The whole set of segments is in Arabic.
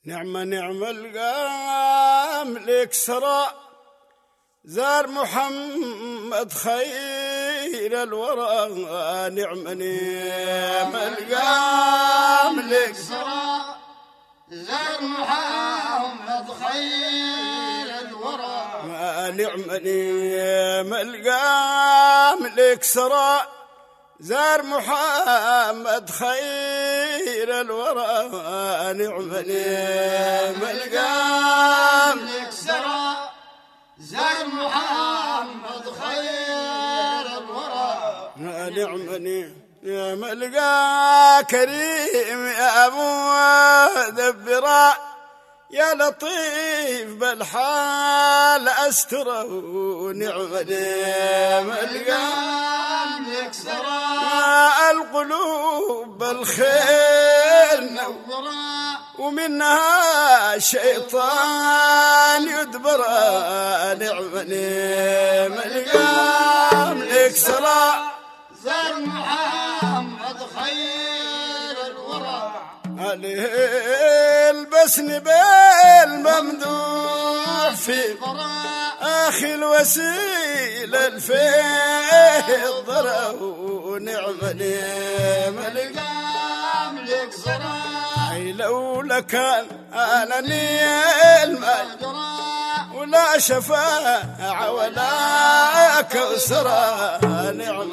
نعم القام لك سرى زار محمد خير الورى. نعم القام لك سرى زار محمد خير الورى. نعم القام لك سرى زار محمد خير الورى. نعم القام لك سرى زار محمد خير الورى. نعم القى كريم يا ابو دبرا يا لطيف بالحال استره. نعم القام لك سرى القلوب بالخير نورا ومنها الشيطان يدبر. نعم القام لك سرى زار محمد خير الورى. عليه البسن بالممدوح في اخي الوسيله الفيه الضرا. نعم القام لك سرى اي لولا كان انا نيل ولا شفاعه ولا كوثرة. نعم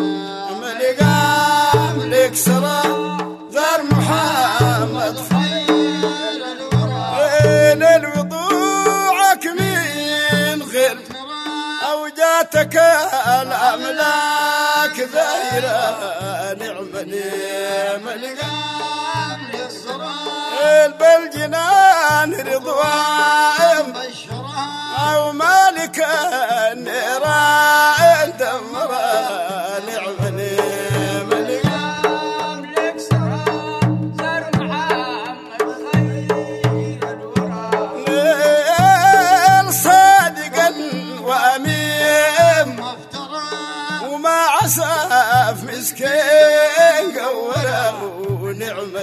القام لك سرى زار محمد خير الورى. وين الوضوعك من غير او جاتك الاملاك ذايره. نعم القام لك سرى بالجنان رضوان او مالك النيران دمره. نعم القام لك سرى زار محمد خير الورى. صادقا وامين مفترى وما عساف مسكين قوره. نعم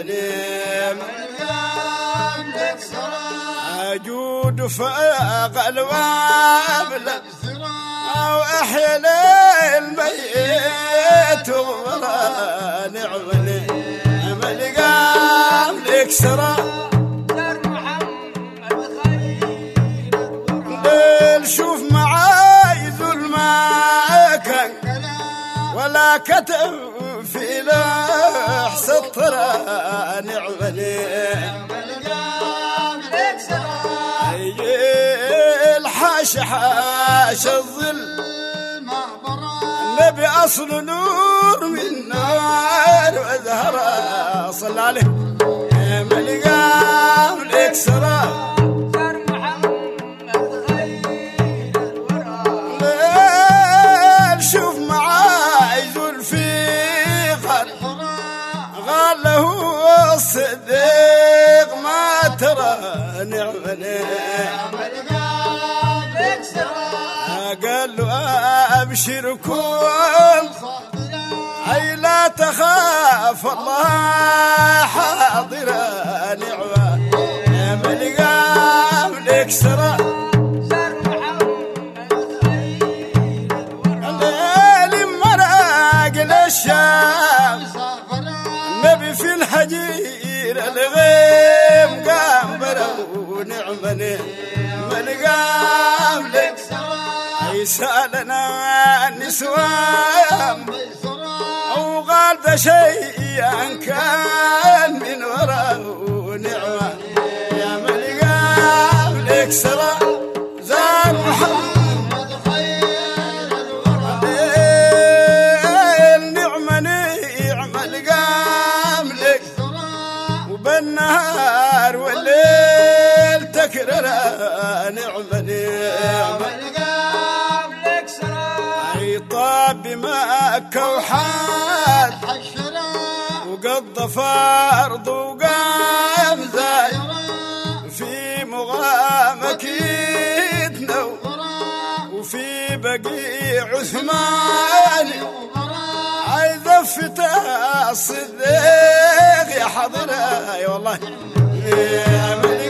القام لك سرى أجود فاق الوابل أو أحيا الميت وغرى. نعم القام لك سرى زار محمد خير ليل شوف معاي ذل ما كان ولا كتب في لوح سطرة. نعم القام لك سرى الحاش حاش الظل مغبرة. النبي أصل نور من نار وزهرة. صلى عليه. نعم القام لك سرى زار محمد خير الورى. ليل شوف معاي ذل في قال له الصديق ما ترى. نعم القام لك سرى قال له أبشر كن أي لا تخاف الله حاضرا. نعم القام لك سرى زار محمد خير الورى. الليل مراق للشام سافرا النبي في الحجير الغيم قام برو. نعم القام لك سرى سالنا النسوان سرى او قال ذا شيء كان من وراه. نعم يا القام لك سرى زار محمد محمد خير الورى. نعم القام لك سرى وبالنهار والليل تكرر. نعم القام لك سرى اي طاب بمكة وحاد حشرا وقضى فرض وقام زاي في مغامك يتنو وفي بقيع عثمان عايز فتى الصديق يا حضرة. اي والله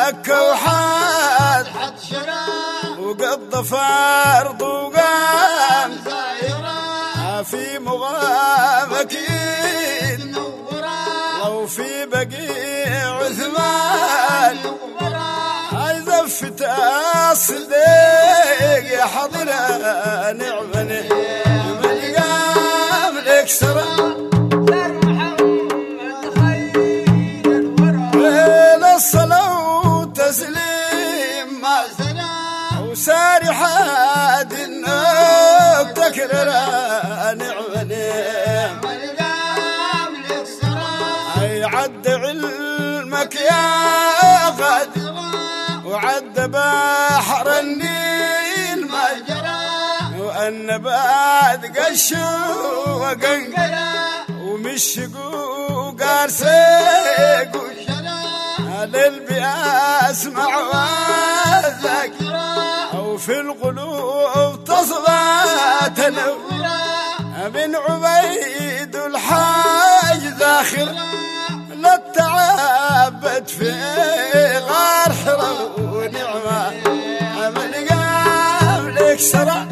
مكة وحاد حد شرع وقضى فرض وقام زايرة في مغام أكيد منورة لو في بقيع عثمان هاي زفت الصديق يا حضرة نعمة من قام لك سرى دار محمد خير الورى ليل الصلاة وتسليم ما سلام وساري حاد النوب تكرر نعمة والقام لك سرى أي عد علمك يا غد وعد بحر النيل ما جرى وأن بعد قشو وقنق قرى ومشقوا قارسيق شرى للبي أسمع وذكر أو في القلوب تصغى تنور بن عبيد الحاج ذاخر لا تعبت في غار حرم ونعمة من قام لك سرى